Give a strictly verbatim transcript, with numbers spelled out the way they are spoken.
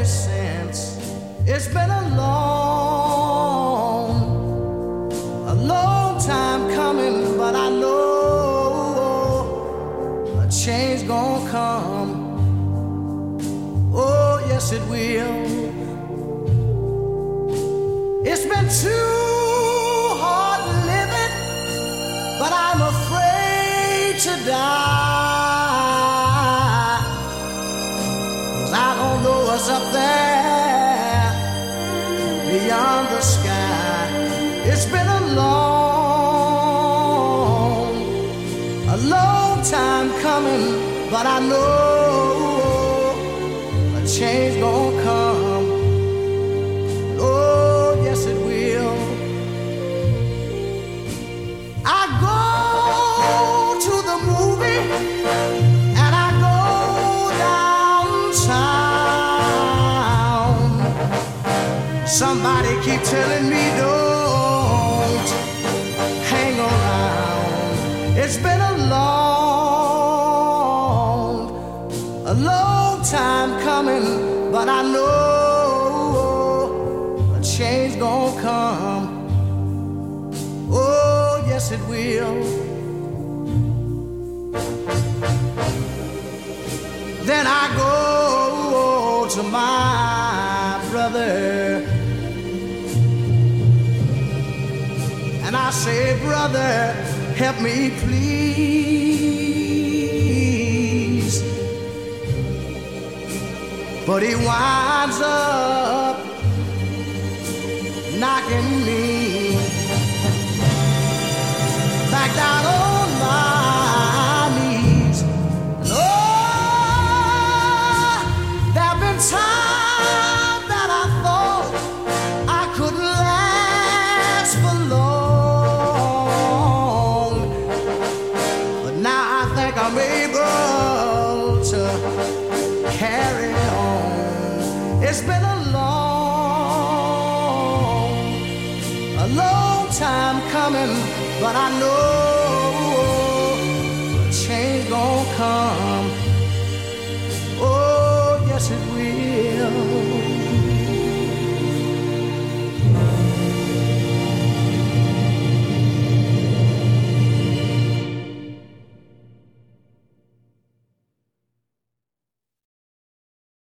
since. It's been a long, a long time coming, but I know a change gonna come. Oh, yes, it will. It's been too hard living, but I'm afraid to die. 'Cause I don't know what's up there beyond the sky. It's been a long, a long time coming, but I know a change gonna come. Oh, yes, it will. I go to the movie and I go downtown. Somebody keep telling me don't hang around. It's been a long, a long time coming, but I know a change gonna come. Oh, yes, it will. Then I go to my brother and I say, brother, help me please. But he winds up knocking me back down on my knees. And oh, there have been times that I thought I couldn't last for long, but now I think I'm able to carry on. It's been a long, a long time coming, but I know a change gonna come.